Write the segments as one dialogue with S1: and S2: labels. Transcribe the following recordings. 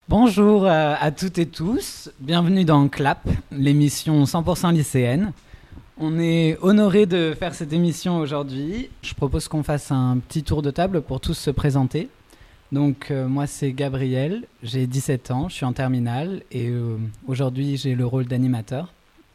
S1: Bonjour à toutes et tous, bienvenue dans CLAP, l'émission 100% lycéenne. On est honoré de faire cette émission aujourd'hui. Je propose qu'on fasse un petit tour de table pour tous se présenter. Donc moi c'est Gabriel, j'ai 17 ans, je suis en terminale et aujourd'hui j'ai le rôle d'animateur.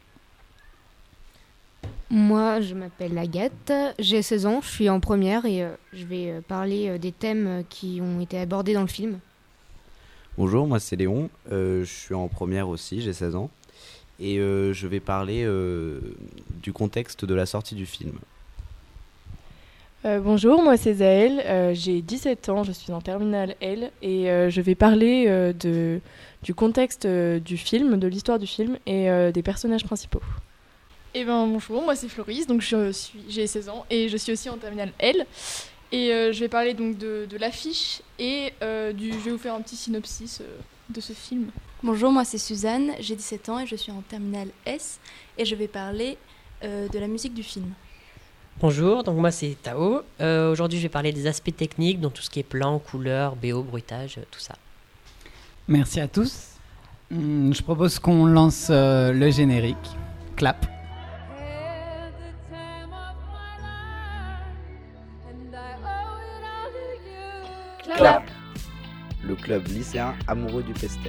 S2: Moi, je m'appelle Agathe, j'ai 16 ans, je suis en première et je vais parler des thèmes qui ont été abordés dans le film.
S3: Bonjour, moi c'est Léon, je suis en première aussi, j'ai 16 ans et je vais parler du contexte de la sortie du film.
S4: Bonjour, moi c'est Zaël, j'ai 17 ans, je suis en terminale L et je vais parler du contexte du film, de l'histoire du film et des personnages principaux.
S5: Bonjour, moi c'est Floris, donc j'ai 16 ans et je suis aussi en terminale L. Et je vais parler donc de l'affiche et je vais vous faire un petit synopsis de ce film.
S6: Bonjour, moi c'est Suzanne, j'ai 17 ans et je suis en terminale S et je vais parler de la musique du film.
S7: Bonjour, donc moi c'est Tao. Aujourd'hui je vais parler des aspects techniques, donc tout ce qui est plan, couleur, BO, bruitage, tout ça.
S1: Merci à tous. Je propose qu'on lance le générique. Clap.
S3: CLAP, le club lycéen amoureux du pestel.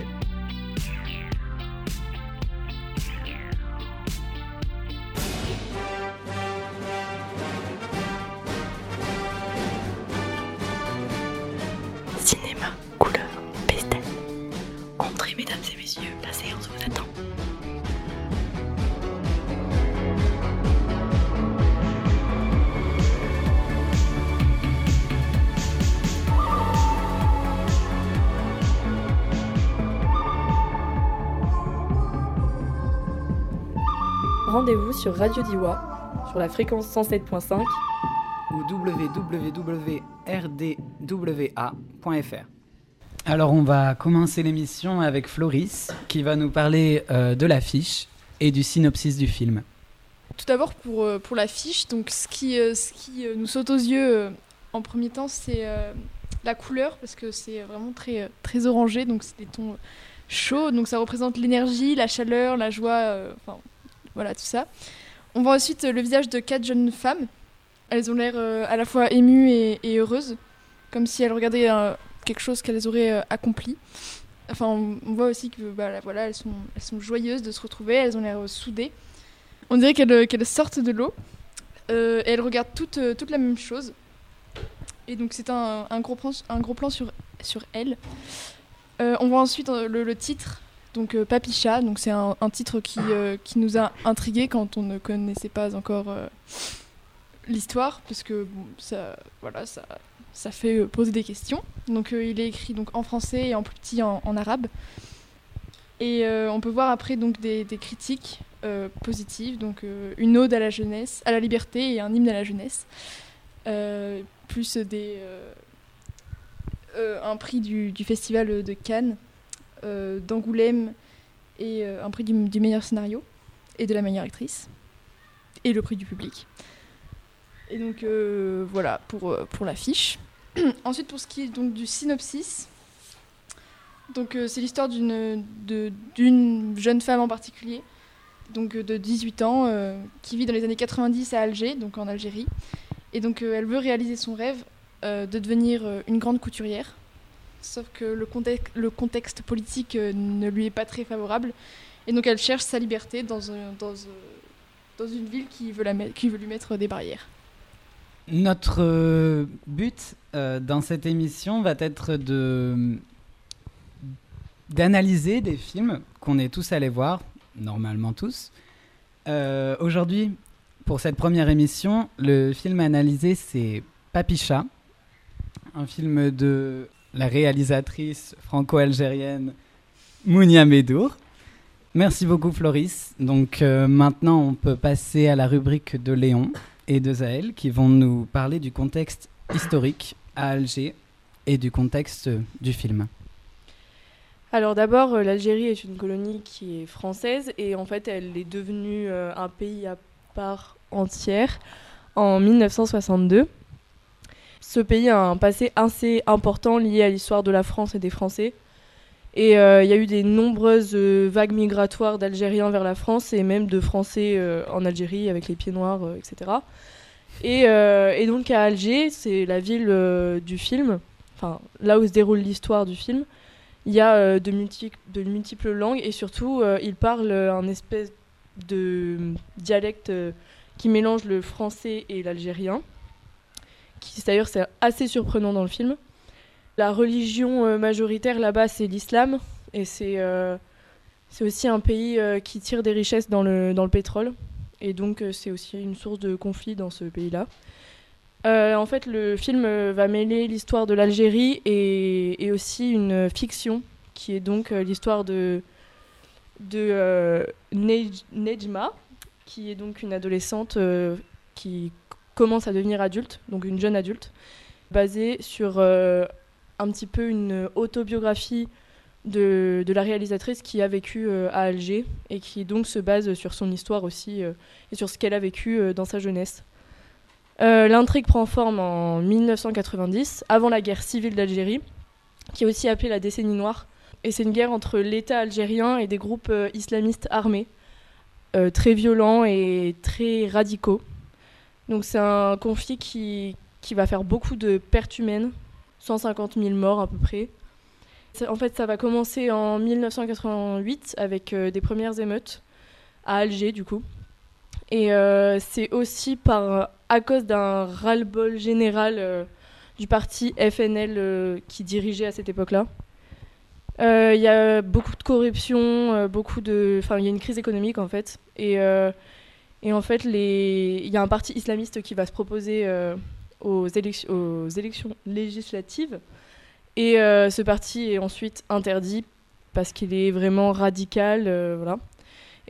S6: Cinéma, couleur, pestel. Entrez mesdames et messieurs, la séance vous attend.
S4: Rendez-vous sur Radio Diwa, sur la fréquence 107.5
S1: ou www.rdwa.fr. Alors on va commencer l'émission avec Floris qui va nous parler de l'affiche et du synopsis du film.
S5: Tout d'abord pour l'affiche, donc ce qui nous saute aux yeux en premier temps, c'est la couleur, parce que c'est vraiment très, très orangé, donc c'est des tons chauds, donc ça représente l'énergie, la chaleur, la joie, voilà tout ça. On voit ensuite le visage de 4 jeunes femmes. Elles ont l'air à la fois émues et heureuses, comme si elles regardaient quelque chose qu'elles auraient accompli. Enfin, on voit aussi que voilà, elles sont joyeuses de se retrouver, elles ont l'air soudées. On dirait qu'elles sortent de l'eau et elles regardent toutes la même chose. Et donc c'est un gros plan sur elles. On voit ensuite le titre. Donc Papicha, donc c'est un titre qui nous a intrigués quand on ne connaissait pas encore l'histoire, parce que ça fait poser des questions. Donc il est écrit donc en français et en plus petit en arabe. Et on peut voir après donc des critiques positives, donc une ode à la jeunesse, à la liberté et un hymne à la jeunesse, plus un prix du festival de Cannes. D'Angoulême et un prix du meilleur scénario et de la meilleure actrice et le prix du public. Et donc voilà pour l'affiche. Ensuite pour ce qui est donc du synopsis, donc c'est l'histoire d'une jeune femme en particulier, donc de 18 ans qui vit dans les années 90 à Alger, donc en Algérie, et donc elle veut réaliser son rêve de devenir une grande couturière. Sauf que le contexte politique ne lui est pas très favorable. Et donc elle cherche sa liberté dans une ville qui veut lui mettre des barrières.
S1: Notre but dans cette émission va être d'analyser des films qu'on est tous allés voir, normalement tous. Aujourd'hui, pour cette première émission, le film analysé c'est Papicha, un film de la réalisatrice franco-algérienne Mounia Medour. Merci beaucoup Floris. Donc maintenant on peut passer à la rubrique de Léon et de Zaël qui vont nous parler du contexte historique à Alger et du contexte du film.
S4: Alors d'abord, l'Algérie est une colonie qui est française et en fait elle est devenue un pays à part entière en 1962. Ce pays a un passé assez important lié à l'histoire de la France et des Français. Et il y a eu des nombreuses vagues migratoires d'Algériens vers la France et même de Français en Algérie avec les pieds noirs, etc. Et donc à Alger, c'est la ville du film, enfin là où se déroule l'histoire du film. Il y a de multiples langues et surtout ils parlent un espèce de dialecte qui mélange le français et l'algérien. D'ailleurs c'est assez surprenant dans le film. La religion majoritaire là-bas c'est l'islam et c'est aussi un pays qui tire des richesses dans le pétrole. Et donc c'est aussi une source de conflit dans ce pays-là. En fait, le film va mêler l'histoire de l'Algérie et aussi une fiction, qui est donc l'histoire de Nejma, qui est donc une adolescente qui commence à devenir adulte, donc une jeune adulte, basée sur un petit peu une autobiographie de la réalisatrice qui a vécu à Alger et qui donc se base sur son histoire aussi et sur ce qu'elle a vécu dans sa jeunesse. L'intrigue prend forme en 1990, avant la guerre civile d'Algérie, qui est aussi appelée la décennie noire. Et c'est une guerre entre l'État algérien et des groupes islamistes armés, très violents et très radicaux. Donc c'est un conflit qui va faire beaucoup de pertes humaines, 150 000 morts à peu près. En fait, ça va commencer en 1988 avec des premières émeutes à Alger, du coup. Et c'est aussi à cause d'un ras-le-bol général du parti FNL qui dirigeait à cette époque-là. Il y a beaucoup de corruption, il y a une crise économique en fait. Et en fait, il y a un parti islamiste qui va se proposer aux élections législatives. Et ce parti est ensuite interdit parce qu'il est vraiment radical, voilà. Et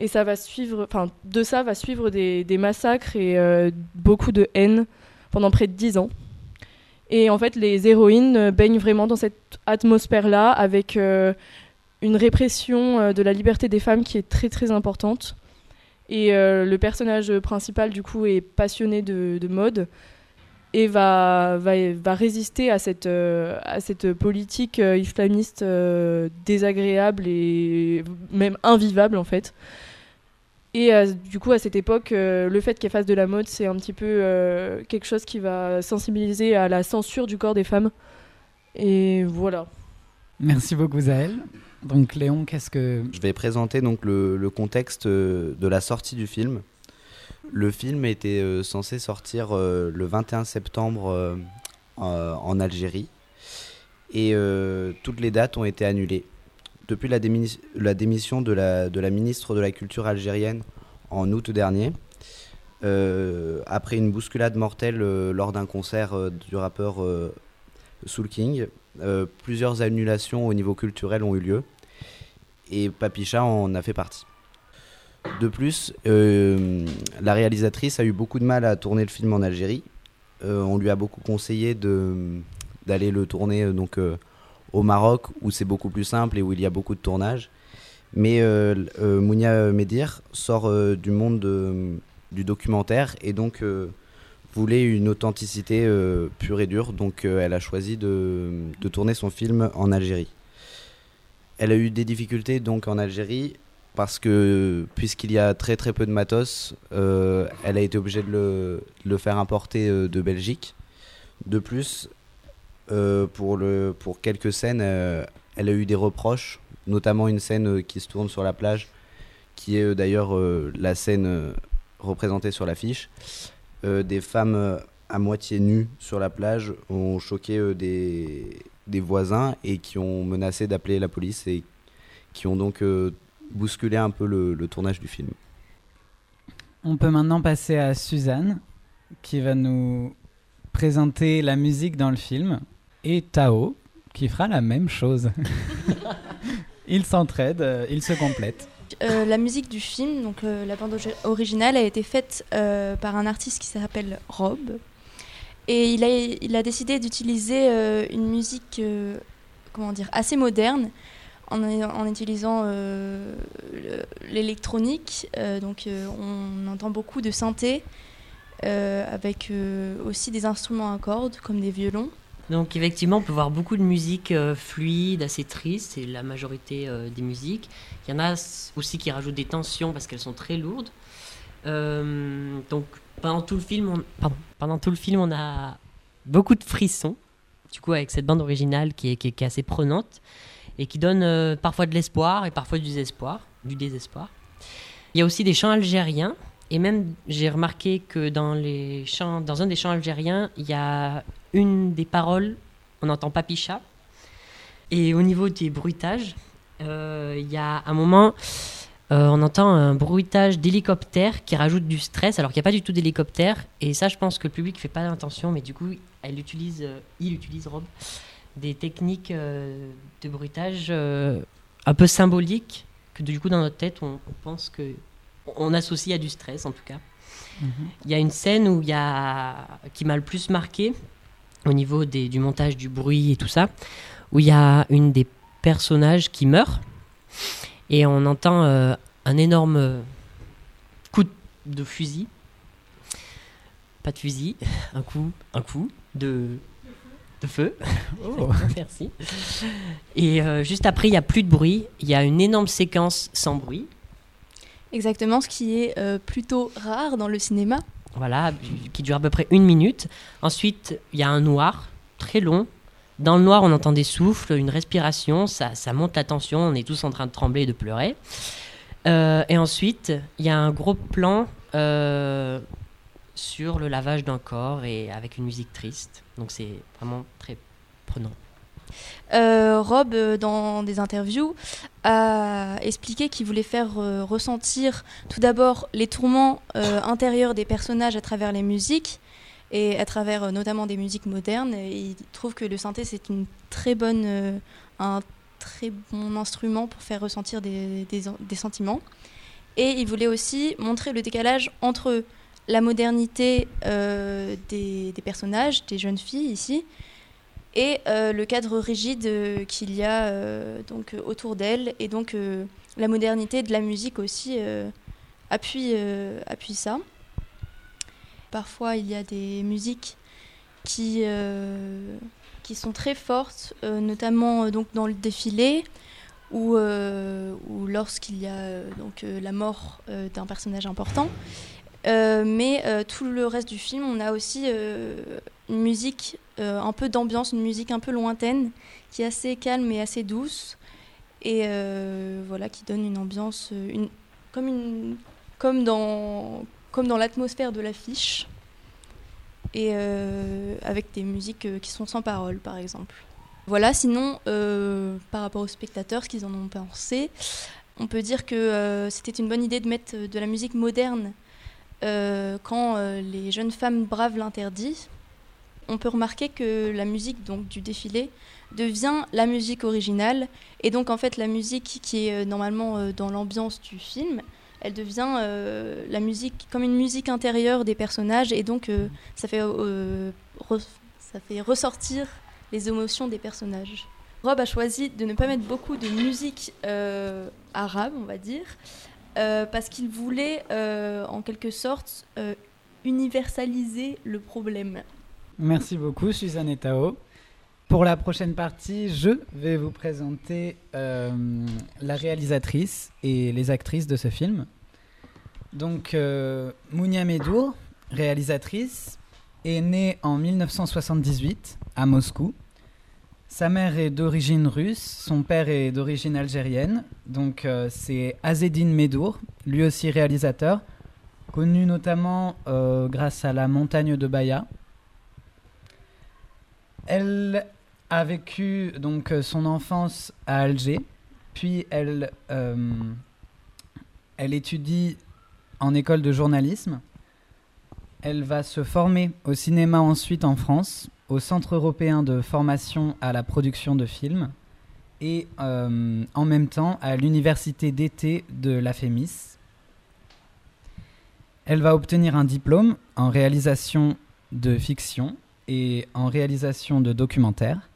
S4: de ça va suivre des massacres et beaucoup de haine pendant près de 10 ans. Et en fait, les héroïnes baignent vraiment dans cette atmosphère-là avec une répression de la liberté des femmes qui est très très importante. Et le personnage principal, du coup, est passionné de mode et va résister à cette politique islamiste désagréable et même invivable, en fait. Et du coup, à cette époque, le fait qu'elle fasse de la mode, c'est un petit peu quelque chose qui va sensibiliser à la censure du corps des femmes. Et voilà.
S1: Merci beaucoup, Zaël. Donc, Léon, qu'est-ce que...
S3: Je vais présenter donc le contexte de la sortie du film. Le film était censé sortir le 21 septembre en Algérie. Et toutes les dates ont été annulées. Depuis la démission de la ministre de la Culture algérienne en août dernier, après une bousculade mortelle lors d'un concert du rappeur Soul King, plusieurs annulations au niveau culturel ont eu lieu et Papicha en a fait partie. De plus, la réalisatrice a eu beaucoup de mal à tourner le film en Algérie. On lui a beaucoup conseillé d'aller le tourner au Maroc, où c'est beaucoup plus simple et où il y a beaucoup de tournage. Mais Mounia Medir sort du monde du documentaire et donc voulait une authenticité pure et dure. Donc elle a choisi de tourner son film en Algérie. Elle a eu des difficultés donc en Algérie parce que puisqu'il y a très très peu de matos, elle a été obligée de le faire importer de Belgique. De plus, pour quelques scènes, elle a eu des reproches, notamment une scène qui se tourne sur la plage, qui est d'ailleurs la scène représentée sur l'affiche. Des femmes à moitié nues sur la plage ont choqué des voisins et qui ont menacé d'appeler la police et qui ont donc bousculé un peu le tournage du film.
S1: On peut maintenant passer à Suzanne, qui va nous présenter la musique dans le film. Et Tao, qui fera la même chose. Ils s'entraident, ils se complètent.
S6: La musique du film, donc la bande originale, a été faite par un artiste qui s'appelle Rob. Et il a décidé d'utiliser une musique assez moderne en utilisant l'électronique. On entend beaucoup de synthé avec aussi des instruments à cordes comme des violons.
S7: Donc effectivement, on peut voir beaucoup de musique fluide, assez triste, c'est la majorité des musiques. Il y en a aussi qui rajoutent des tensions parce qu'elles sont très lourdes. Donc pendant tout le film, on a beaucoup de frissons, du coup avec cette bande originale qui est assez prenante et qui donne parfois de l'espoir et parfois du désespoir. Il y a aussi des chants algériens. Et même, j'ai remarqué que dans un des chants algériens, il y a une des paroles, on entend Papicha. Et au niveau des bruitages, il y a un moment, on entend un bruitage d'hélicoptère qui rajoute du stress, alors qu'il n'y a pas du tout d'hélicoptère. Et ça, je pense que le public ne fait pas attention, mais du coup, il utilise Rob, des techniques de bruitage un peu symboliques, que du coup, dans notre tête, on pense que... On associe à du stress, en tout cas. Il y a une scène qui m'a le plus marqué, au niveau du montage du bruit et tout ça, où il y a une des personnages qui meurt, et on entend un énorme coup de fusil. Pas de fusil, un coup de feu.
S1: Oh.
S7: Merci. Et juste après, il n'y a plus de bruit. Il y a une énorme séquence sans bruit.
S6: Exactement, ce qui est plutôt rare dans le cinéma.
S7: Voilà, qui dure à peu près 1 minute. Ensuite, il y a un noir très long. Dans le noir, on entend des souffles, une respiration, ça monte la tension, on est tous en train de trembler et de pleurer. Et ensuite, il y a un gros plan sur le lavage d'un corps et avec une musique triste. Donc c'est vraiment très prenant.
S6: Rob, dans des interviews, a expliqué qu'il voulait faire ressentir tout d'abord les tourments intérieurs des personnages à travers les musiques et à travers notamment des musiques modernes. Et il trouve que le synthé, c'est un très bon instrument pour faire ressentir des sentiments. Et il voulait aussi montrer le décalage entre la modernité des personnages, des jeunes filles ici, et le cadre rigide qu'il y a donc, autour d'elle. Et donc la modernité de la musique aussi appuie ça. Parfois, il y a des musiques qui sont très fortes, notamment donc, dans le défilé, ou lorsqu'il y a donc, la mort d'un personnage important. Mais tout le reste du film, on a aussi une musique un peu d'ambiance, une musique un peu lointaine, qui est assez calme et assez douce, et voilà, qui donne une ambiance comme dans l'atmosphère de l'affiche, et avec des musiques qui sont sans parole, par exemple. Voilà, sinon, par rapport aux spectateurs, ce qu'ils en ont pensé, on peut dire que c'était une bonne idée de mettre de la musique moderne quand les jeunes femmes bravent l'interdit. On peut remarquer que la musique donc, du défilé devient la musique originale, et donc en fait la musique qui est normalement dans l'ambiance du film, elle devient la musique comme une musique intérieure des personnages, et donc ça fait ressortir les émotions des personnages. Rob a choisi de ne pas mettre beaucoup de musique arabe, on va dire, parce qu'il voulait en quelque sorte universaliser le problème.
S1: Merci beaucoup, Suzanne et Tao. Pour la prochaine partie, je vais vous présenter la réalisatrice et les actrices de ce film. Donc, Mounia Medour, réalisatrice, est née en 1978 à Moscou. Sa mère est d'origine russe, son père est d'origine algérienne. Donc, c'est Azzedine Medour, lui aussi réalisateur, connu notamment grâce à La Montagne de Baya. Elle a vécu donc son enfance à Alger, puis elle étudie en école de journalisme. Elle va se former au cinéma ensuite en France, au Centre européen de formation à la production de films, et en même temps à l'université d'été de la FEMIS. Elle va obtenir un diplôme en réalisation de fiction et en réalisation de documentaires.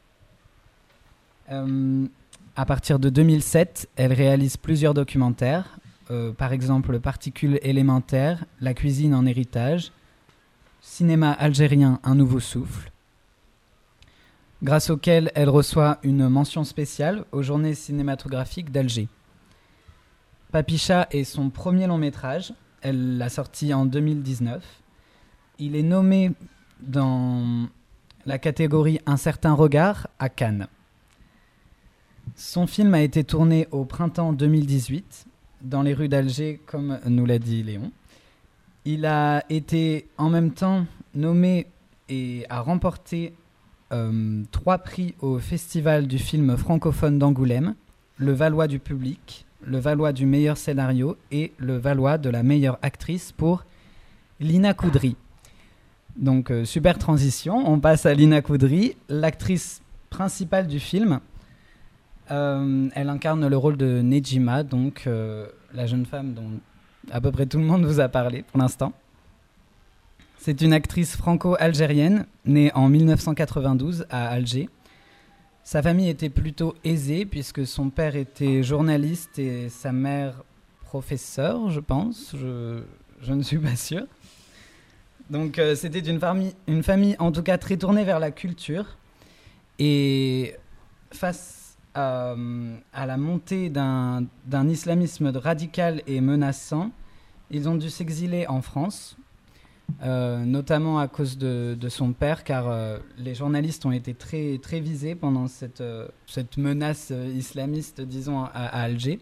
S1: À partir de 2007, elle réalise plusieurs documentaires, par exemple Particules élémentaires, La cuisine en héritage, Cinéma algérien, un nouveau souffle. grâce auquel elle reçoit une mention spéciale aux Journées cinématographiques d'Alger. Papicha est son premier long métrage. Elle l'a sorti en 2019. Il est nommé dans la catégorie Un certain regard à Cannes. Son film a été tourné au printemps 2018 dans les rues d'Alger, comme nous l'a dit Léon. Il a été en même temps nommé et a remporté 3 prix au Festival du film francophone d'Angoulême, le Valois du public, le Valois du meilleur scénario et le Valois de la meilleure actrice pour Lina Koudry. Donc, super transition, on passe à Lina Koudry, l'actrice principale du film. Elle incarne le rôle de Nejima, donc la jeune femme dont à peu près tout le monde vous a parlé pour l'instant. C'est une actrice franco-algérienne, née en 1992 à Alger. Sa famille était plutôt aisée puisque son père était journaliste et sa mère professeure, je pense. Je ne suis pas sûre. Donc c'était une famille en tout cas très tournée vers la culture. Et face à la montée d'un islamisme radical et menaçant, ils ont dû s'exiler en France. Notamment à cause de son père, car les journalistes ont été très, très visés pendant cette menace islamiste, disons, à Alger.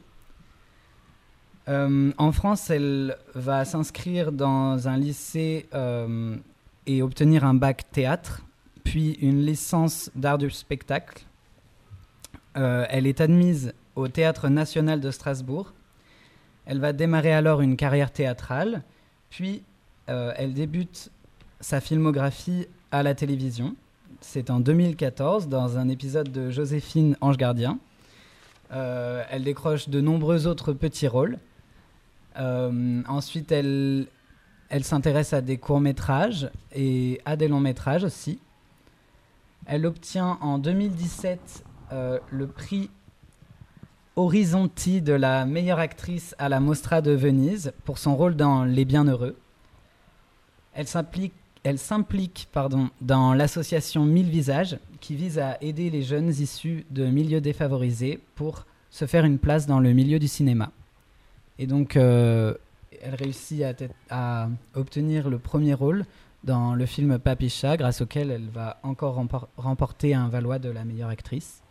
S1: En France, elle va s'inscrire dans un lycée et obtenir un bac théâtre, puis une licence d'art du spectacle. Elle est admise au Théâtre national de Strasbourg. Elle va démarrer alors une carrière théâtrale, puis elle débute sa filmographie à la télévision. C'est en 2014, dans un épisode de Joséphine Ange Gardien. Elle décroche de nombreux autres petits rôles. Ensuite, elle s'intéresse à des courts-métrages et à des longs-métrages aussi. Elle obtient en 2017 le prix Horizonti de la meilleure actrice à la Mostra de Venise pour son rôle dans Les Bienheureux. Elle s'implique dans l'association 1000 Visages qui vise à aider les jeunes issus de milieux défavorisés pour se faire une place dans le milieu du cinéma. Et donc, elle réussit à obtenir le premier rôle dans le film Papicha, grâce auquel elle va encore remporter un Valois de la meilleure actrice.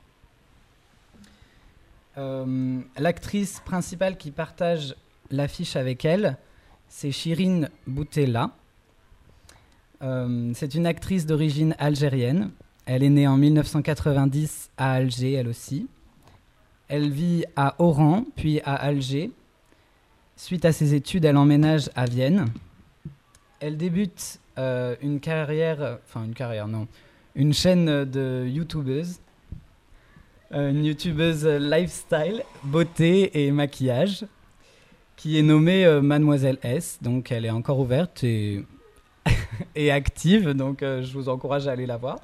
S1: L'actrice principale qui partage l'affiche avec elle, c'est Shirin Boutella. C'est une actrice d'origine algérienne. Elle est née en 1990 à Alger, elle aussi. Elle vit à Oran, puis à Alger. Suite à ses études, elle emménage à Vienne. Elle débute une chaîne de youtubeuse. Une youtubeuse lifestyle, beauté et maquillage, qui est nommée Mademoiselle S. Donc elle est encore ouverte et active, donc je vous encourage à aller la voir.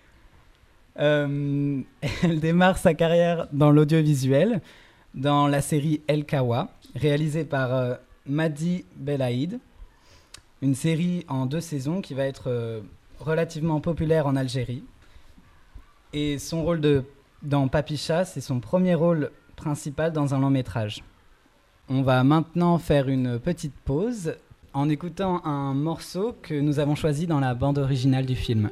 S1: Elle démarre sa carrière dans l'audiovisuel, dans la série El Kawa, réalisée par Madi Belaïd, une série en 2 saisons qui va être relativement populaire en Algérie. Et son rôle dans Papicha, c'est son premier rôle principal dans un long métrage. On va maintenant faire une petite pause en écoutant un morceau que nous avons choisi dans la bande originale du film.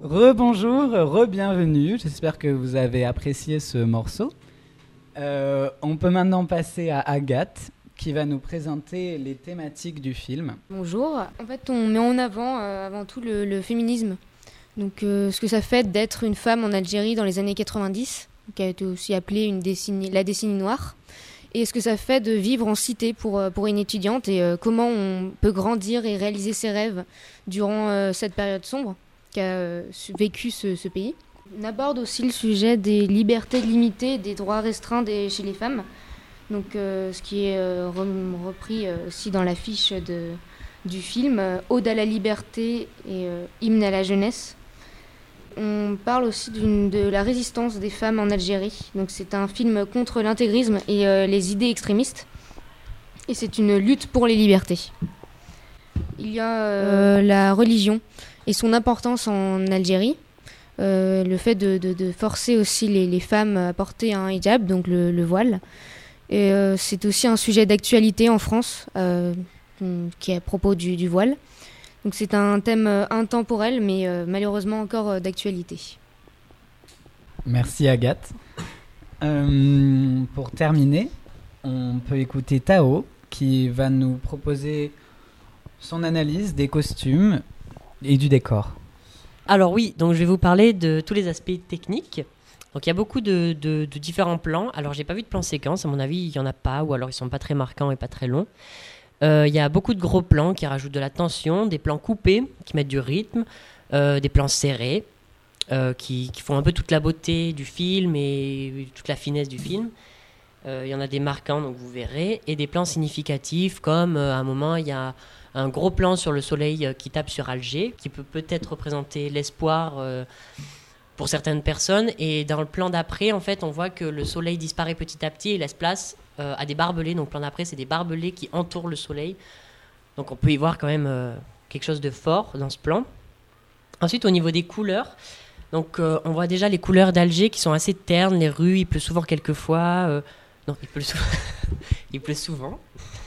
S1: Rebonjour, re-bienvenue. J'espère que vous avez apprécié ce morceau. On peut maintenant passer à Agathe, qui va nous présenter les thématiques du film.
S2: Bonjour. En fait, on met en avant tout le féminisme. Donc, ce que ça fait d'être une femme en Algérie dans les années 90, qui a été aussi appelée la décennie noire. Et ce que ça fait de vivre en cité pour une étudiante et comment on peut grandir et réaliser ses rêves durant cette période sombre qu'a vécu ce pays. On aborde aussi le sujet des libertés limitées et des droits restreints chez les femmes. Donc, ce qui est repris aussi dans l'affiche du film, Ode à la liberté et hymne à la jeunesse. On parle aussi de la résistance des femmes en Algérie. Donc, c'est un film contre l'intégrisme et les idées extrémistes. Et c'est une lutte pour les libertés. Il y a la religion et son importance en Algérie. Le fait de forcer aussi les femmes à porter un hijab, donc le voile. Et c'est aussi un sujet d'actualité en France, qui est à propos du voile. Donc c'est un thème intemporel, mais malheureusement encore d'actualité.
S1: Merci Agathe. Pour terminer, on peut écouter Tao, qui va nous proposer son analyse des costumes et du décor.
S7: Alors oui, donc je vais vous parler de tous les aspects techniques. Donc il y a beaucoup de différents plans. Alors j'ai pas vu de plan séquence, à mon avis il y en a pas, ou alors ils sont pas très marquants et pas très longs. Il y a beaucoup de gros plans qui rajoutent de la tension, des plans coupés qui mettent du rythme, des plans serrés qui font un peu toute la beauté du film et toute la finesse du film. Il y en a des marquants, donc vous verrez, et des plans significatifs comme à un moment il y a un gros plan sur le soleil qui tape sur Alger, qui peut peut-être représenter l'espoir pour certaines personnes. Et dans le plan d'après, en fait, on voit que le soleil disparaît petit à petit et laisse place à des barbelés. Donc, le plan d'après, c'est des barbelés qui entourent le soleil. Donc, on peut y voir quand même quelque chose de fort dans ce plan. Ensuite, au niveau des couleurs, donc, on voit déjà les couleurs d'Alger qui sont assez ternes. Les rues, il pleut souvent quelquefois. Non, il pleut souvent. Il pleut souvent.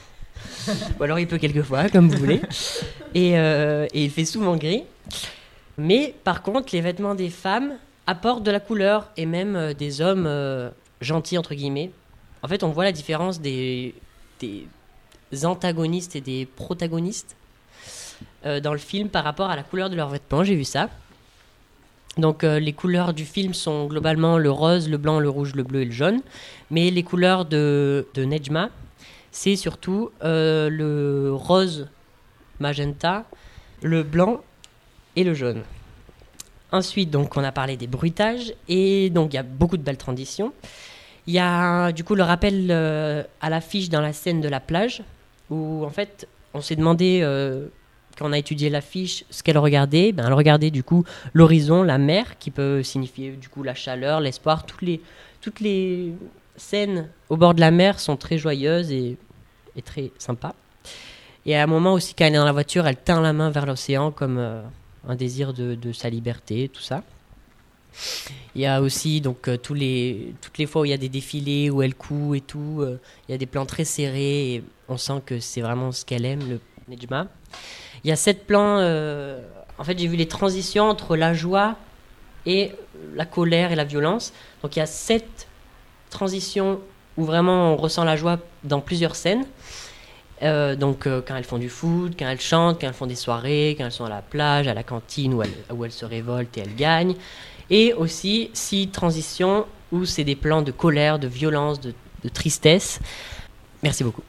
S7: Ou alors il pleut quelquefois, comme vous voulez. Et il fait souvent gris. Mais par contre, les vêtements des femmes apportent de la couleur, et même des hommes gentils, entre guillemets. En fait, on voit la différence des antagonistes et des protagonistes dans le film par rapport à la couleur de leurs vêtements. J'ai vu ça. Donc les couleurs du film sont globalement le rose, le blanc, le rouge, le bleu et le jaune. Mais les couleurs de Nejma, c'est surtout le rose magenta, le blanc et le jaune. Ensuite, donc, on a parlé des bruitages, et donc il y a beaucoup de belles transitions. Il y a du coup le rappel à l'affiche dans la scène de la plage, où en fait on s'est demandé, quand on a étudié l'affiche, ce qu'elle regardait. Ben, elle regardait du coup l'horizon, la mer, qui peut signifier du coup la chaleur, l'espoir. Toutes les scènes au bord de la mer sont très joyeuses et très sympas. Et à un moment aussi, quand elle est dans la voiture, elle tend la main vers l'océan comme un désir de sa liberté, tout ça. Il y a aussi donc toutes les fois où il y a des défilés, où elle coud et tout, il y a des plans très serrés et on sent que c'est vraiment ce qu'elle aime, le Nejma. Il y a 7 plans, en fait j'ai vu les transitions entre la joie et la colère et la violence. Donc il y a 7 transitions où vraiment on ressent la joie dans plusieurs scènes. Donc quand elles font du foot, quand elles chantent, quand elles font des soirées, quand elles sont à la plage, à la cantine où elles se révoltent et elles gagnent. Et aussi 6 transitions où c'est des plans de colère, de violence, de tristesse. Merci beaucoup.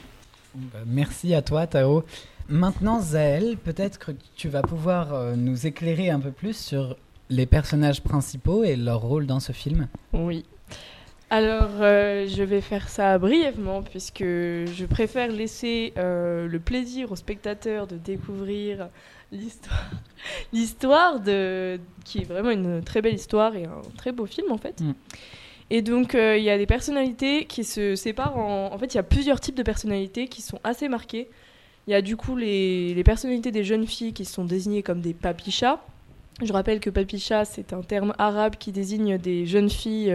S1: Merci à toi Tao. Maintenant Zaël, peut-être que tu vas pouvoir nous éclairer un peu plus sur les personnages principaux et leur rôle dans ce film.
S4: Oui. Alors, je vais faire ça brièvement, puisque je préfère laisser le plaisir aux spectateurs de découvrir l'histoire qui est vraiment une très belle histoire et un très beau film, en fait. Et donc, il y a des personnalités qui se séparent en fait, il y a plusieurs types de personnalités qui sont assez marquées. Il y a du coup les personnalités des jeunes filles qui sont désignées comme des papichas. Je rappelle que papicha, c'est un terme arabe qui désigne des jeunes filles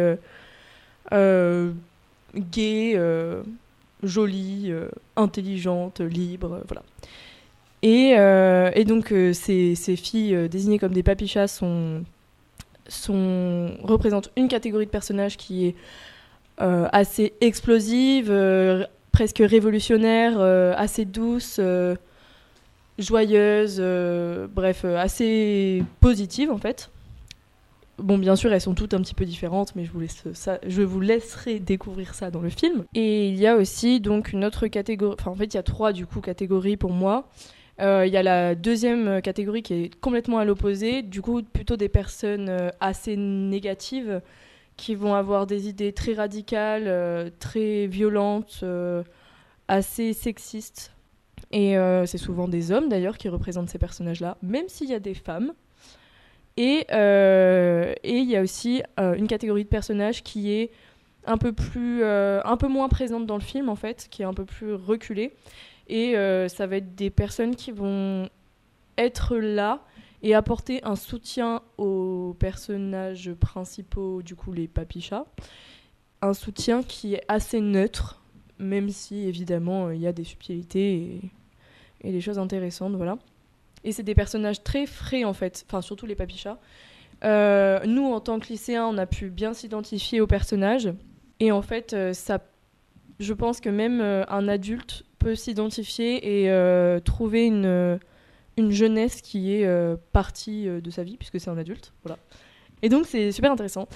S4: gaies, jolies, intelligentes, libres, voilà. Et donc, ces filles désignées comme des papichas représentent une catégorie de personnages qui est assez explosive, presque révolutionnaire, assez douce, joyeuse, bref, assez positive en fait. Bon, bien sûr, elles sont toutes un petit peu différentes, mais je vous laisserai découvrir ça dans le film. Et il y a aussi donc une autre catégorie, enfin en fait il y a 3 du coup catégories pour moi. Il y a la deuxième catégorie qui est complètement à l'opposé, du coup plutôt des personnes assez négatives qui vont avoir des idées très radicales, très violentes, assez sexistes. Et c'est souvent des hommes d'ailleurs qui représentent ces personnages-là, même s'il y a des femmes. Et il y a aussi une catégorie de personnages qui est un peu moins présente dans le film en fait, qui est un peu plus reculée. Et ça va être des personnes qui vont être là et apporter un soutien aux personnages principaux, du coup les papichas. Un soutien qui est assez neutre, même si évidemment il y a des subtilités et des choses intéressantes, voilà. Et c'est des personnages très frais en fait, enfin surtout les papichas. Nous en tant que lycéens, on a pu bien s'identifier aux personnages. Et en fait, je pense que même un adulte peut s'identifier et trouver une jeunesse qui est partie de sa vie, puisque c'est un adulte. Voilà. Et donc c'est super intéressant.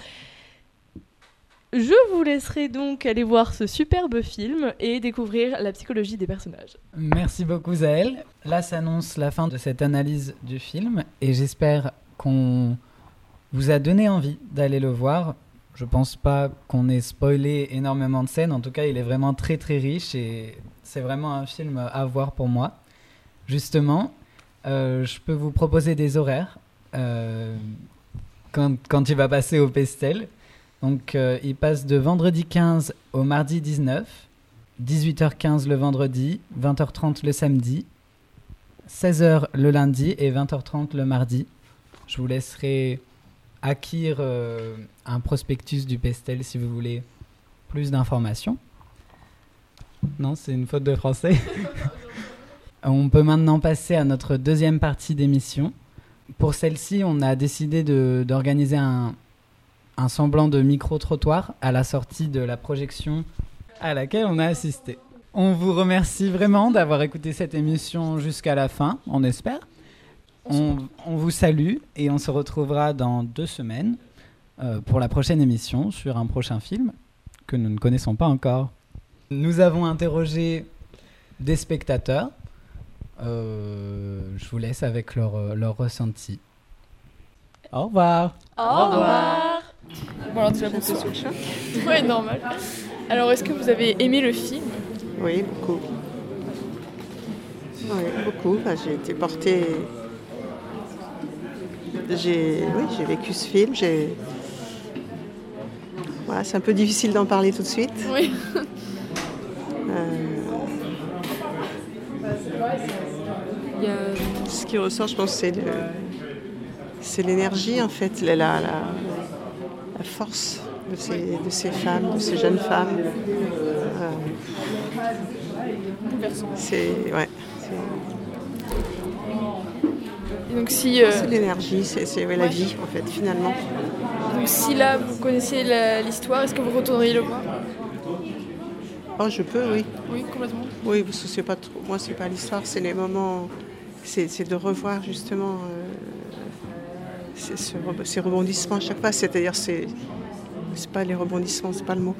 S4: Je vous laisserai donc aller voir ce superbe film et découvrir la psychologie des personnages.
S1: Merci beaucoup Zaël. Là s'annonce la fin de cette analyse du film et j'espère qu'on vous a donné envie d'aller le voir. Je pense pas qu'on ait spoilé énormément de scènes, en tout cas il est vraiment très très riche et c'est vraiment un film à voir pour moi. Justement, je peux vous proposer des horaires quand il va passer au Pestel. Donc, il passe de vendredi 15 au mardi 19, 18h15 le vendredi, 20h30 le samedi, 16h le lundi et 20h30 le mardi. Je vous laisserai acquérir un prospectus du Pestel si vous voulez plus d'informations. Non, c'est une faute de français. On peut maintenant passer à notre deuxième partie d'émission. Pour celle-ci, on a décidé d'organiser un semblant de micro-trottoir à la sortie de la projection à laquelle on a assisté. On vous remercie vraiment d'avoir écouté cette émission jusqu'à la fin, on espère. On vous salue et on se retrouvera dans 2 semaines pour la prochaine émission sur un prochain film que nous ne connaissons pas encore. Nous avons interrogé des spectateurs. Je vous laisse avec leur ressenti. Au revoir.
S5: Au revoir. Bon, alors tu vas monter sous le chat. Ouais, normal. Alors, est-ce que vous avez aimé le film ?
S8: Oui, beaucoup. Oui, beaucoup. Enfin, j'ai été portée... J'ai vécu ce film. Voilà, c'est un peu difficile d'en parler tout de suite.
S5: Oui.
S8: Ce qui ressort, je pense, c'est l'énergie, en fait, la force de ces femmes, de ces jeunes femmes. C'est
S5: donc si,
S8: c'est l'énergie, c'est la vie, en fait, finalement.
S5: Donc si là, vous connaissiez l'histoire, est-ce que vous retourneriez le voir ?
S8: Oh, je peux, oui.
S5: Oui, complètement.
S8: Oui, parce que c'est pas trop... Moi, c'est pas l'histoire, c'est les moments... C'est de revoir, justement, ces rebondissements à chaque fois. C'est-à-dire, c'est pas les rebondissements, c'est pas le mot.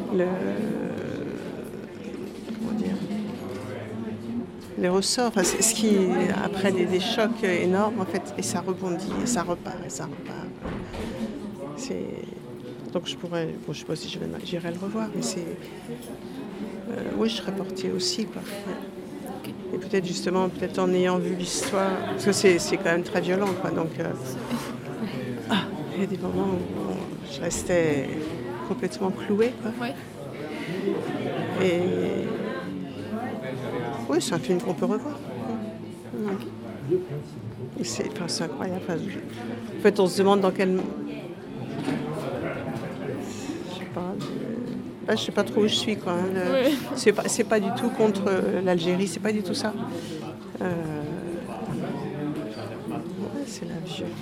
S8: Comment dire ? Les ressorts, enfin, c'est ce qui... Après des chocs énormes, en fait, et ça rebondit, et ça repart, et ça repart. Donc, je pourrais... Bon, je sais pas si j'irai le revoir, mais c'est... oui, je serais portée aussi, quoi. Ouais. Et peut-être justement, en ayant vu l'histoire, parce que c'est quand même très violent, quoi. Donc, il y a des moments où je restais complètement clouée, quoi.
S5: Ouais.
S8: Et oui, c'est un film qu'on peut revoir. Et c'est incroyable. Enfin, en fait, on se demande dans quel... Je sais pas trop où je suis, quoi. C'est pas du tout contre l'Algérie, c'est pas du tout ça.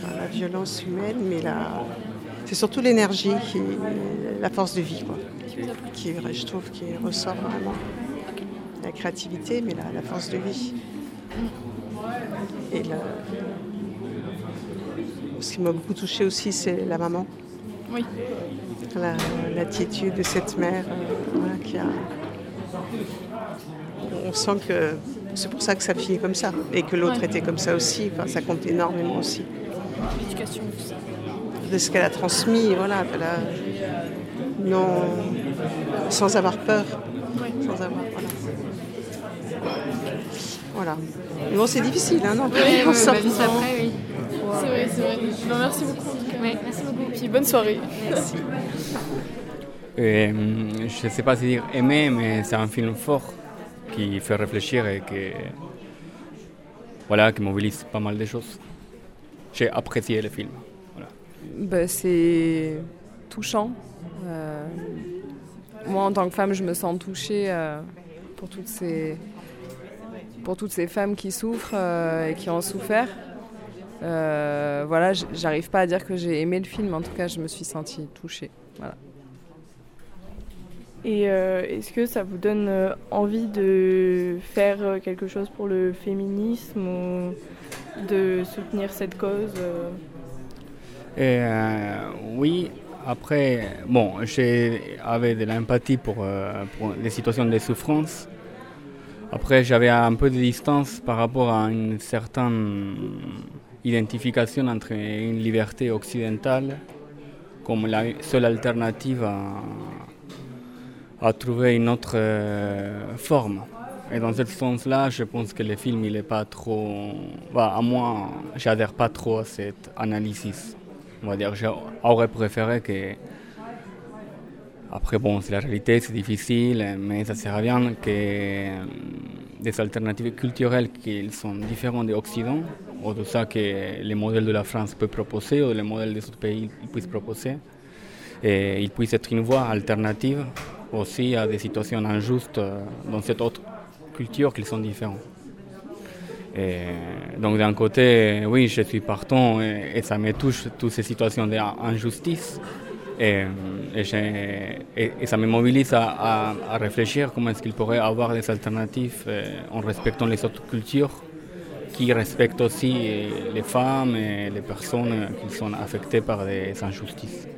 S8: la violence humaine, mais c'est surtout l'énergie, la force de vie, quoi, qui, je trouve, qui ressort vraiment. La créativité, mais la force de vie. Et ce qui m'a beaucoup touchée aussi, c'est la maman.
S5: Oui.
S8: L'attitude de cette mère, qui a... On sent que c'est pour ça que ça finit comme ça, et que l'autre était comme ça aussi. Enfin, ça compte énormément aussi.
S5: L'éducation, tout ça.
S8: De ce qu'elle a transmis, voilà, non, sans avoir peur, sans avoir, voilà. Mais bon, c'est difficile, hein, non?
S2: Oui,
S8: on sort
S2: après, oui.
S5: C'est vrai. Ben, merci beaucoup. En tout cas.
S2: Ouais, merci beaucoup.
S5: Puis bonne soirée.
S2: Merci.
S9: Je ne sais pas si dire aimer, mais c'est un film fort qui fait réfléchir et qui mobilise pas mal de choses. J'ai apprécié le film. Voilà.
S10: C'est touchant. Moi, en tant que femme, je me sens touchée pour toutes ces femmes qui souffrent et qui ont souffert. J'arrive pas à dire que j'ai aimé le film, en tout cas, je me suis sentie touchée. Voilà.
S4: Et est-ce que ça vous donne envie de faire quelque chose pour le féminisme ou de soutenir cette cause
S9: Oui, après, j'avais de l'empathie pour les situations de souffrance. Après, j'avais un peu de distance par rapport à une certaine identification entre une liberté occidentale comme la seule alternative à trouver une autre forme. Et dans ce sens-là, je pense que le film, il n'est pas trop... à moi, j'adhère pas trop à cette analyse. On va dire, j'aurais préféré que... Après, c'est la réalité, c'est difficile, mais ça serait bien que des alternatives culturelles qui sont différentes de l'Occident, ou de ça que les modèles de la France peuvent proposer, ou les modèles des autres pays puissent proposer, et ils puissent être une voie alternative aussi à des situations injustes dans cette autre culture qui sont différentes. Et donc d'un côté, oui, je suis partant et ça me touche toutes ces situations d'injustice. Et ça me mobilise à réfléchir comment est-ce qu'il pourrait avoir des alternatives en respectant les autres cultures qui respectent aussi les femmes et les personnes qui sont affectées par des injustices.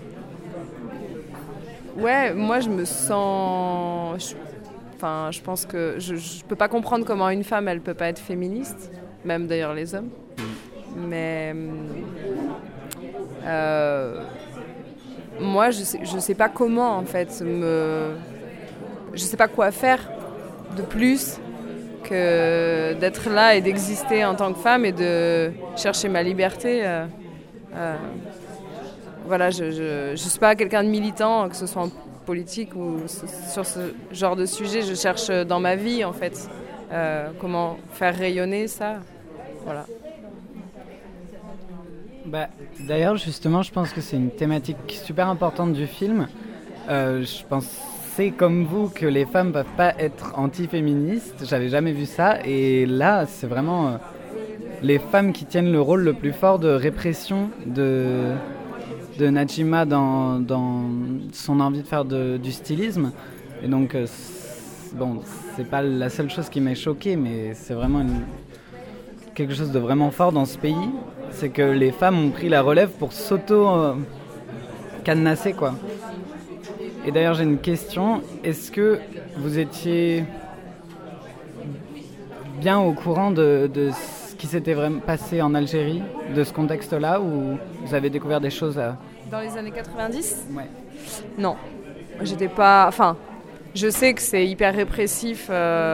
S10: Ouais, moi je me sens... je pense que je peux pas comprendre comment une femme, elle peut pas être féministe, même d'ailleurs les hommes. Mais... moi, je sais pas comment, en fait, je sais pas quoi faire de plus que d'être là et d'exister en tant que femme et de chercher ma liberté. Je suis pas quelqu'un de militant, que ce soit en politique ou sur ce genre de sujet. Je cherche dans ma vie, en fait, comment faire rayonner ça. Voilà.
S1: D'ailleurs, justement, je pense que c'est une thématique super importante du film. Je pensais, comme vous, que les femmes ne peuvent pas être anti-féministes. J'avais jamais vu ça. Et là, c'est vraiment les femmes qui tiennent le rôle le plus fort de répression de Najima dans son envie de faire du stylisme. Et donc, c'est pas la seule chose qui m'a choquée, mais c'est vraiment quelque chose de vraiment fort dans ce pays. C'est que les femmes ont pris la relève pour s'auto-cadenasser, quoi. Et d'ailleurs, j'ai une question. Est-ce que vous étiez bien au courant de ce qui s'était vraiment passé en Algérie, de ce contexte-là, ou vous avez découvert des choses
S10: Dans les années 90 ?
S1: Ouais.
S10: Non. J'étais pas... je sais que c'est hyper répressif...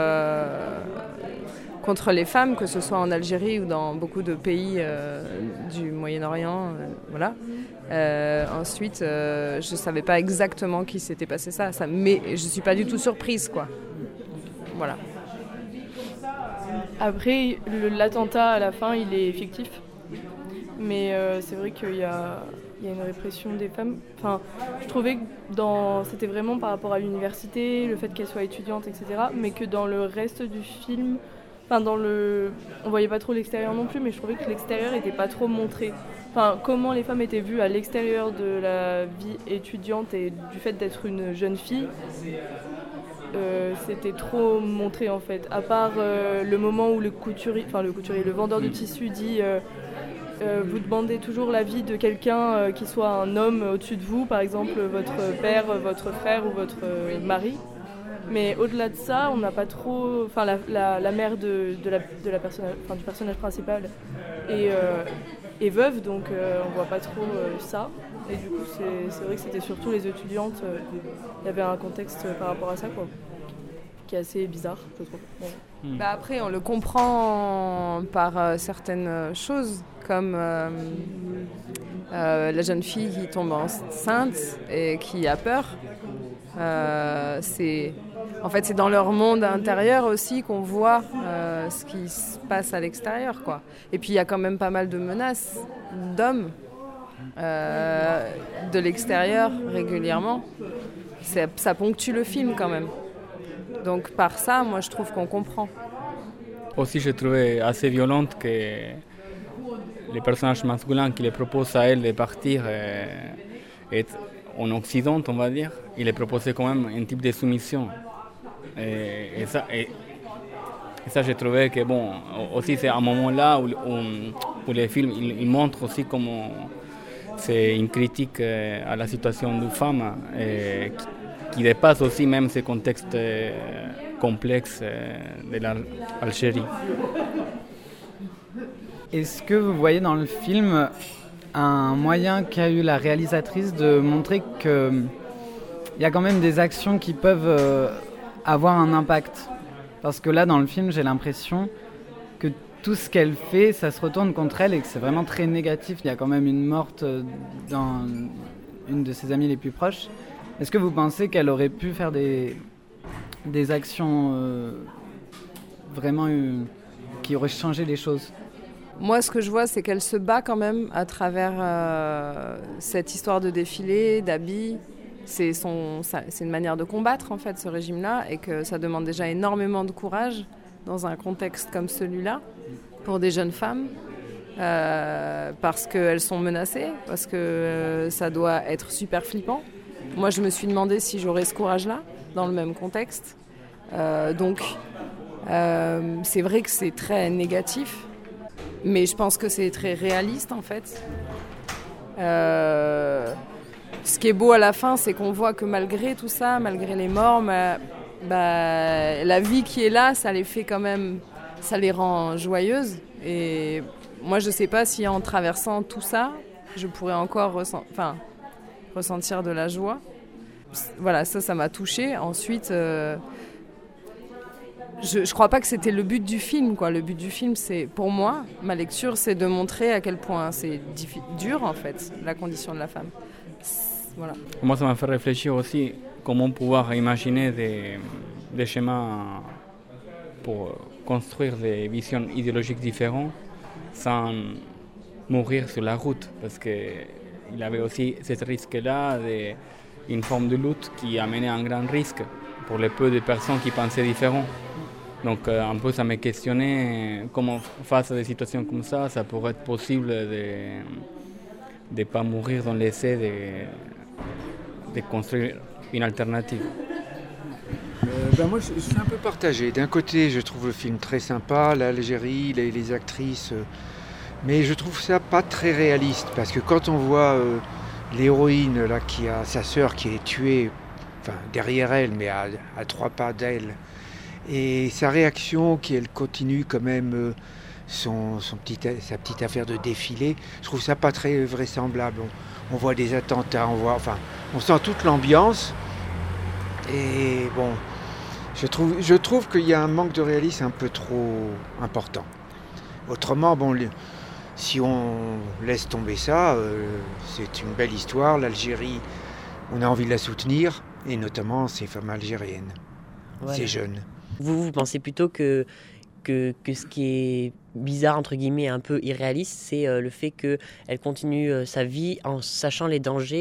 S10: contre les femmes, que ce soit en Algérie ou dans beaucoup de pays du Moyen-Orient, voilà. Ensuite, je savais pas exactement qui s'était passé ça, mais je suis pas du tout surprise, quoi. Voilà.
S4: Après, l'attentat à la fin, il est fictif, mais c'est vrai qu'il y a une répression des femmes. Enfin, je trouvais que c'était vraiment par rapport à l'université, le fait qu'elle soit étudiante, etc., mais que dans le reste du film, Enfin, on voyait pas trop l'extérieur non plus, mais je trouvais que l'extérieur était pas trop montré. Enfin, comment les femmes étaient vues à l'extérieur de la vie étudiante et du fait d'être une jeune fille, c'était trop montré en fait. À part le moment où le vendeur de tissu dit vous demandez toujours l'avis de quelqu'un qui soit un homme au-dessus de vous, par exemple votre père, votre frère ou votre mari. Mais au-delà de ça, on n'a pas trop. Enfin, la mère du personnage principal est veuve, donc on voit pas trop ça. Et du coup, c'est vrai que c'était surtout les étudiantes. Il y avait un contexte par rapport à ça, quoi, qui est assez bizarre, je trouve. Ouais.
S10: Bah après, on le comprend par certaines choses, comme la jeune fille qui tombe enceinte et qui a peur. En fait, c'est dans leur monde intérieur aussi qu'on voit ce qui se passe à l'extérieur, quoi. Et puis, il y a quand même pas mal de menaces d'hommes de l'extérieur régulièrement. Ça ponctue le film quand même. Donc, par ça, moi, je trouve qu'on comprend.
S9: Aussi, je trouvais assez violente que les personnages masculins qui les proposent à elle de partir en Occident, on va dire, il les proposait quand même un type de soumission. Et ça, j'ai trouvé que, bon, aussi c'est un moment là où les films il montre aussi comment c'est une critique à la situation des femmes qui dépasse aussi même ces contextes complexes de l'Algérie.
S1: Est-ce que vous voyez dans le film un moyen qu'a eu la réalisatrice de montrer qu'il y a quand même des actions qui peuvent avoir un impact? Parce que là, dans le film, j'ai l'impression que tout ce qu'elle fait, ça se retourne contre elle et que c'est vraiment très négatif. Il y a quand même une morte dans une de ses amies les plus proches. Est-ce que vous pensez qu'elle aurait pu faire des actions vraiment qui auraient changé les choses?
S10: Moi, ce que je vois, c'est qu'elle se bat quand même à travers cette histoire de défilé, d'habits. C'est une manière de combattre, en fait, ce régime-là, et que ça demande déjà énormément de courage dans un contexte comme celui-là, pour des jeunes femmes, parce qu'elles sont menacées, parce que ça doit être super flippant. Moi, je me suis demandé si j'aurais ce courage-là, dans le même contexte. Donc, c'est vrai que c'est très négatif, mais je pense que c'est très réaliste, en fait. Ce qui est beau à la fin, c'est qu'on voit que malgré tout ça, malgré les morts, la vie qui est là, ça les fait quand même, ça les rend joyeuses. Et moi, je sais pas si en traversant tout ça, je pourrais encore ressentir de la joie. Voilà, ça m'a touchée. Ensuite, je crois pas que c'était le but du film, quoi. Le but du film, c'est, pour moi, ma lecture, c'est de montrer à quel point c'est dur, en fait, la condition de la femme. Voilà.
S9: Moi, ça m'a fait réfléchir aussi comment pouvoir imaginer des schémas pour construire des visions idéologiques différentes sans mourir sur la route, parce qu'il y avait aussi ce risque-là d'une forme de lutte qui amenait un grand risque pour les peu de personnes qui pensaient différent. Donc un peu ça m'a questionné comment face à des situations comme ça pourrait être possible de ne pas mourir dans l'essai de construire une alternative.
S11: Moi je suis un peu partagé. D'un côté je trouve le film très sympa, l'Algérie, les actrices, mais je trouve ça pas très réaliste, parce que quand on voit l'héroïne là, qui a sa sœur qui est tuée, enfin derrière elle, mais à 3 pas d'elle, et sa réaction qu'elle continue quand même sa petite affaire de défilé, je trouve ça pas très vraisemblable. On voit des attentats, on sent toute l'ambiance, et bon, je trouve qu'il y a un manque de réalisme un peu trop important. Autrement, bon, si on laisse tomber ça, c'est une belle histoire. L'Algérie, on a envie de la soutenir, et notamment ces femmes algériennes, voilà. Ces jeunes.
S7: Vous pensez plutôt que ce qui est bizarre, entre guillemets, un peu irréaliste, c'est le fait qu'elle continue sa vie en sachant les dangers,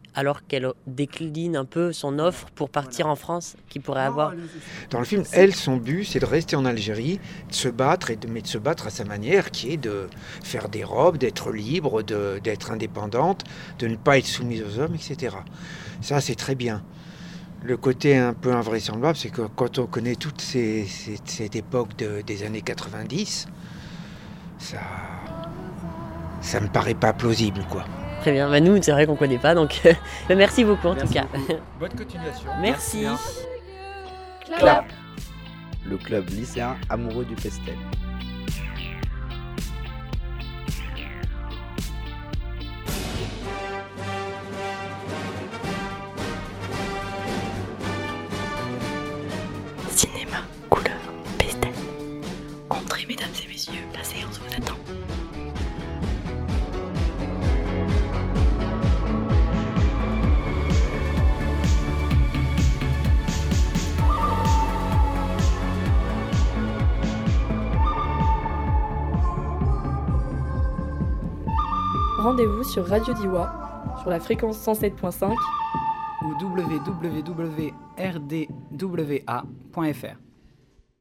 S7: alors qu'elle décline un peu son offre pour partir en France, qu'il pourrait avoir.
S11: Dans le film, elle, son but, c'est de rester en Algérie, de se battre, mais de se battre à sa manière, qui est de faire des robes, d'être libre, d'être indépendante, de ne pas être soumise aux hommes, etc. Ça, c'est très bien. Le côté un peu invraisemblable, c'est que quand on connaît toute cette époque des années 90, ça me paraît pas plausible, quoi.
S7: Très bien, nous, c'est vrai qu'on ne connaît pas, donc merci beaucoup en tout cas.
S11: Bonne continuation.
S7: Merci.
S3: Clap. Le club lycéen amoureux du pestel.
S12: Cinéma, couleur, pestel. Entrez, mesdames et messieurs, la séance vous attend.
S4: Rendez-vous sur Radio Diwa, sur la fréquence 107.5
S1: ou www.rdwa.fr.